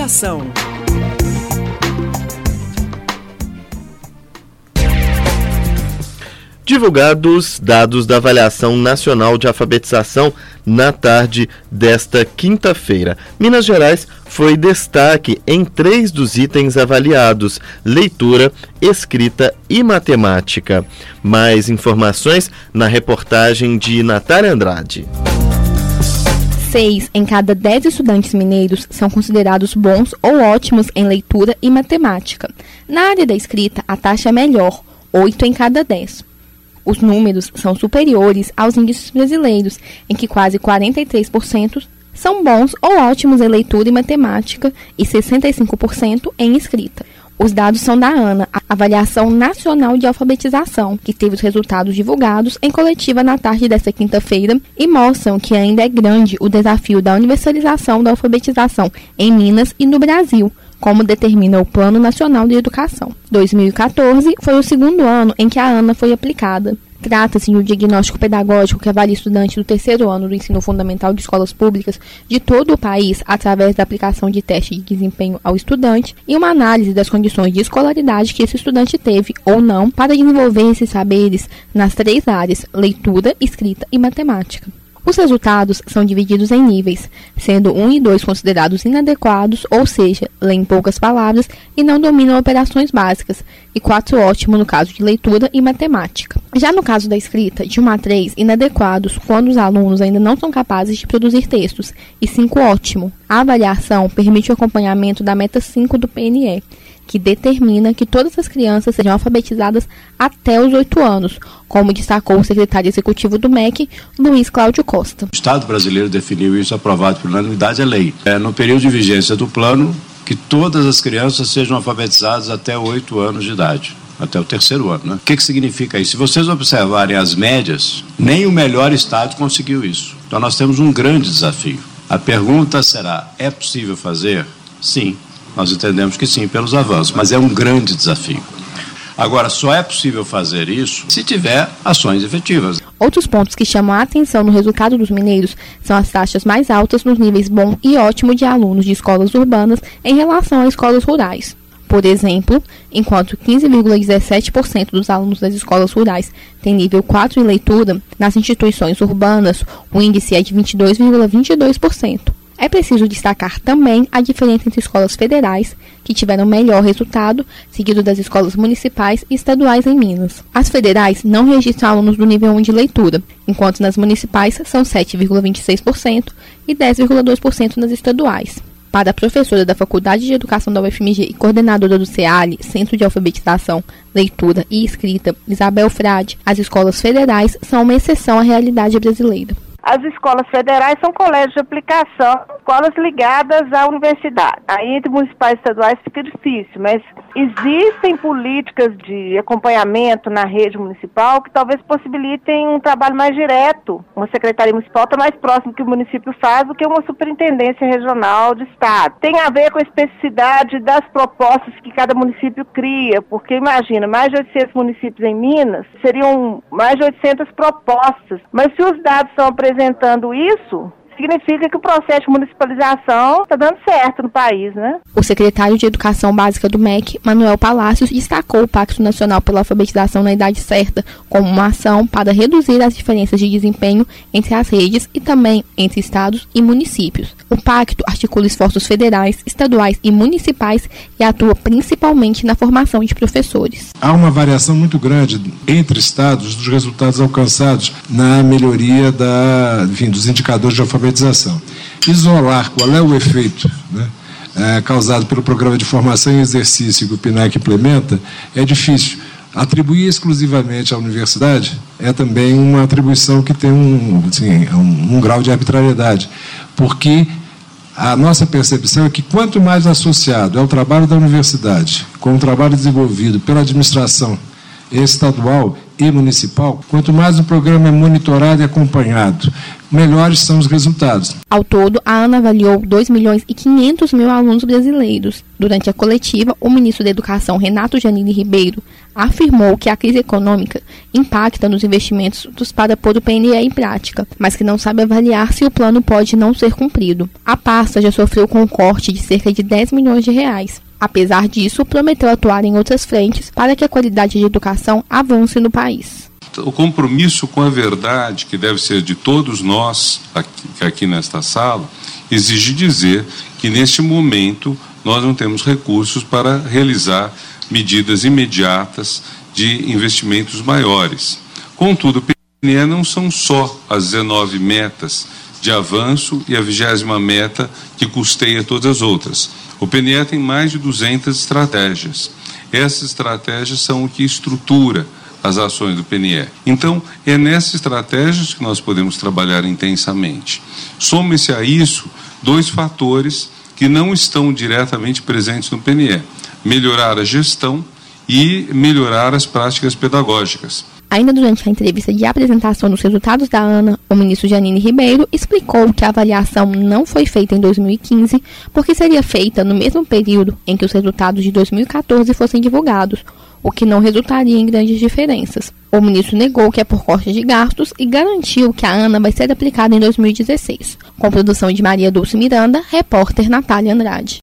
Avaliação. Divulgados dados da Avaliação Nacional de Alfabetização na tarde desta quinta-feira. Minas Gerais foi destaque em 3 dos itens avaliados: leitura, escrita e matemática. Mais informações na reportagem de Natália Andrade. 6 em cada 10 estudantes mineiros são considerados bons ou ótimos em leitura e matemática. Na área da escrita, a taxa é melhor, 8 em cada 10. Os números são superiores aos índices brasileiros, em que quase 43% são bons ou ótimos em leitura e matemática e 65% em escrita. Os dados são da ANA, a Avaliação Nacional de Alfabetização, que teve os resultados divulgados em coletiva na tarde desta quinta-feira e mostram que ainda é grande o desafio da universalização da alfabetização em Minas e no Brasil, como determina o Plano Nacional de Educação. 2014 foi o segundo ano em que a ANA foi aplicada. Trata-se de um diagnóstico pedagógico que avalia estudantes do 3º ano do ensino fundamental de escolas públicas de todo o país através da aplicação de teste de desempenho ao estudante e uma análise das condições de escolaridade que esse estudante teve ou não para desenvolver esses saberes nas 3 áreas: leitura, escrita e matemática. Os resultados são divididos em níveis, sendo 1 e 2 considerados inadequados, ou seja, leem poucas palavras e não dominam operações básicas, e 4 ótimo no caso de leitura e matemática. Já no caso da escrita, de 1 a 3 inadequados, quando os alunos ainda não são capazes de produzir textos, e 5 ótimo. A avaliação permite o acompanhamento da meta 5 do PNE, que determina que todas as crianças sejam alfabetizadas até os 8 anos, como destacou o secretário executivo do MEC, Luiz Cláudio Costa. O Estado brasileiro definiu isso, aprovado por unanimidade, a lei. No período de vigência do plano, que todas as crianças sejam alfabetizadas até 8 anos de idade, até o 3º ano. Né? O que significa isso? Se vocês observarem as médias, nem o melhor estado conseguiu isso. Então nós temos um grande desafio. A pergunta será: é possível fazer? Sim. Nós entendemos que sim, pelos avanços, mas é um grande desafio. Agora, só é possível fazer isso se tiver ações efetivas. Outros pontos que chamam a atenção no resultado dos mineiros são as taxas mais altas nos níveis bom e ótimo de alunos de escolas urbanas em relação a escolas rurais. Por exemplo, enquanto 15,17% dos alunos das escolas rurais têm nível 4 em leitura, nas instituições urbanas o índice é de 22,22%. É preciso destacar também a diferença entre escolas federais, que tiveram melhor resultado, seguido das escolas municipais e estaduais em Minas. As federais não registram alunos do nível 1 de leitura, enquanto nas municipais são 7,26% e 10,2% nas estaduais. Para a professora da Faculdade de Educação da UFMG e coordenadora do CEALI, Centro de Alfabetização, Leitura e Escrita, Isabel Frade, as escolas federais são uma exceção à realidade brasileira. As escolas federais são colégios de aplicação, escolas ligadas à universidade. Aí entre municipais e estaduais fica difícil, mas existem políticas de acompanhamento na rede municipal que talvez possibilitem um trabalho mais direto. Uma secretaria municipal está mais próximo que o município faz do que uma superintendência regional de estado. Tem a ver com a especificidade das propostas que cada município cria, porque imagina, mais de 800 municípios em Minas, seriam mais de 800 propostas, mas se os dados são apresentando isso, significa que o processo de municipalização está dando certo no país, né? O secretário de Educação Básica do MEC, Manuel Palácios, destacou o Pacto Nacional pela Alfabetização na Idade Certa como uma ação para reduzir as diferenças de desempenho entre as redes e também entre estados e municípios. O pacto articula esforços federais, estaduais e municipais e atua principalmente na formação de professores. Há uma variação muito grande entre estados dos resultados alcançados na melhoria dos indicadores de alfabetização. Isolar qual é o efeito, causado pelo Programa de Formação e Exercício que o PNAE implementa é difícil. Atribuir exclusivamente à universidade é também uma atribuição que tem um grau de arbitrariedade, porque a nossa percepção é que quanto mais associado ao trabalho da universidade, com o trabalho desenvolvido pela administração estadual e municipal, quanto mais o programa é monitorado e acompanhado, melhores são os resultados. Ao todo, a ANA avaliou 2.500.000 alunos brasileiros. Durante a coletiva, o ministro da Educação, Renato Janine Ribeiro, afirmou que a crise econômica impacta nos investimentos para pôr o PNE em prática, mas que não sabe avaliar se o plano pode não ser cumprido. A pasta já sofreu com um corte de cerca de 10 milhões de reais. Apesar disso, prometeu atuar em outras frentes para que a qualidade de educação avance no país. O compromisso com a verdade, que deve ser de todos nós aqui nesta sala, exige dizer que neste momento nós não temos recursos para realizar medidas imediatas de investimentos maiores. Contudo, o PNE não são só as 19 metas de avanço e a 20ª meta que custeia todas as outras. O PNE tem mais de 200 estratégias. Essas estratégias são o que estrutura as ações do PNE. Então, é nessas estratégias que nós podemos trabalhar intensamente. Soma-se a isso 2 fatores que não estão diretamente presentes no PNE: melhorar a gestão e melhorar as práticas pedagógicas. Ainda durante a entrevista de apresentação dos resultados da ANA, o ministro Janine Ribeiro explicou que a avaliação não foi feita em 2015 porque seria feita no mesmo período em que os resultados de 2014 fossem divulgados, o que não resultaria em grandes diferenças. O ministro negou que é por corte de gastos e garantiu que a ANA vai ser aplicada em 2016. Com produção de Maria Dulce Miranda, repórter Natália Andrade.